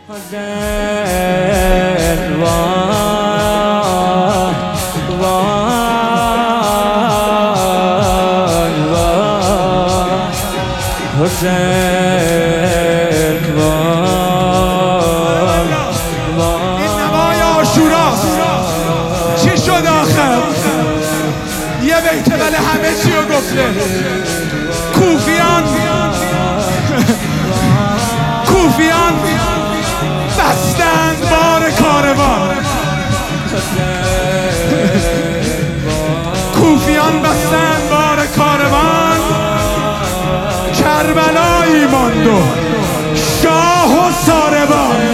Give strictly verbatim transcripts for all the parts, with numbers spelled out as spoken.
این نمای عاشوراست. چی شد آخر؟ یه بیت ولی همه چی رو گفته. کوفیان کوفیان بستند بار کاروان. کوفیان بستند بار کاروان. کربلایی ماند و شاه و ساربان.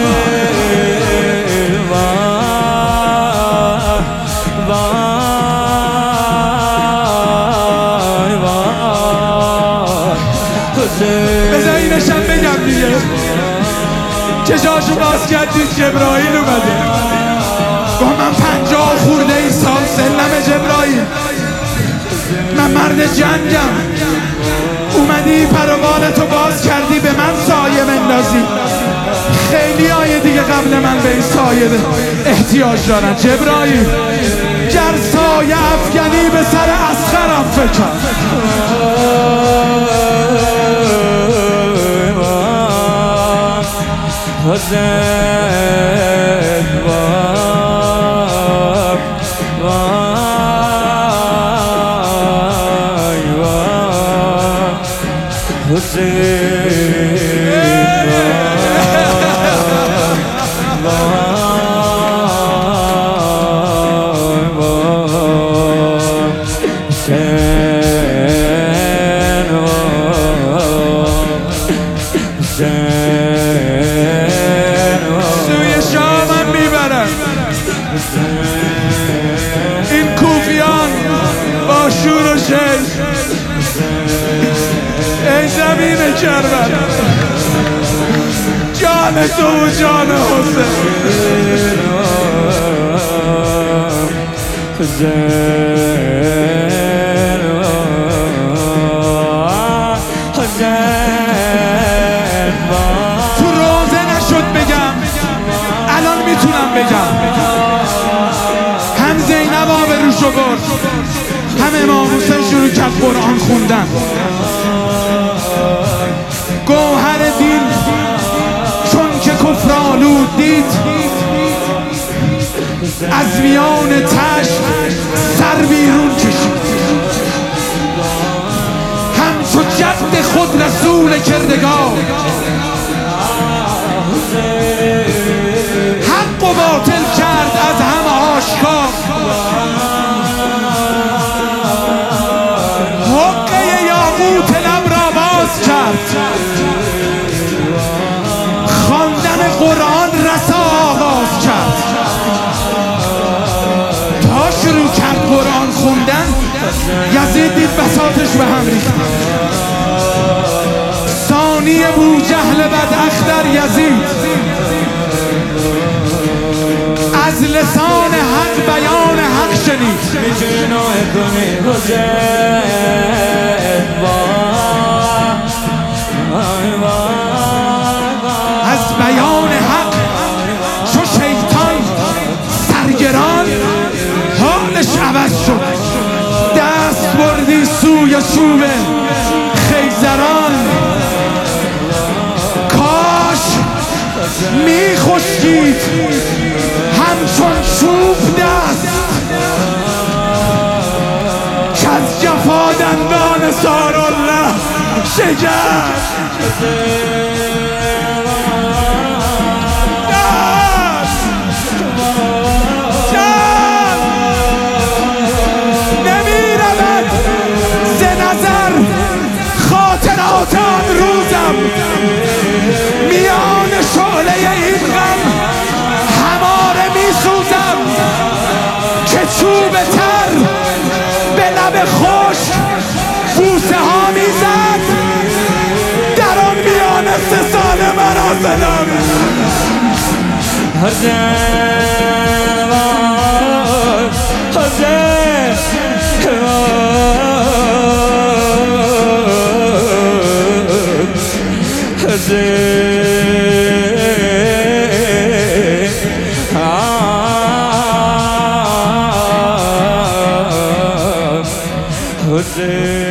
بذار اینشم بگم دیگه. چشاشو باز کردید جبرائیل اومده. با من پنجاه خورده ای سال سلم جبرائیل، من مرد جنگم. اومدی پروانتو باز کردی به من سایه بندازی. خیلی های دیگه قبل من به این سایه احتیاج دارن. جبرائیل گر سایه افکنی به سر اصغرم فکر. سوی شامم میبرم. این کوفیان با شور و شش. ای زمین کربلا، جان تو و جان تو روزه نشد بگم، الان میتونم بگم. هم زینب آب روشو برد، هم امام حسین شروع کرد قرآن خوندن. گوهر دین چون که کفر آلود دید، از میان تشت سر بیرون کشید. همچو جد خود رسول کردگار، حق و باطل کرد از همه آشکار. حقه یاقوت لب را باز کرد، خواندن قرآن رسا آغاز کرد. تا شروع کرد قرآن خوندن، یزید دید بساطش به هم ریخت. ثانی بوجهل بداختر یزید، از لسان حق بیان حق شنید. از بیان حق چو شیطان سرگران، حالش عوض شد. دست بردی سوی چوب خیزران. کاش می خشکید همچون چوب دست، که از جفا دندان سارالله شکست. خاطراتم روزم میان شعله این غم هماره میسوزم، که چوب تر به لب خشک بوسه ها میزد. در آن میان سه سال مراسلم Hazır حسین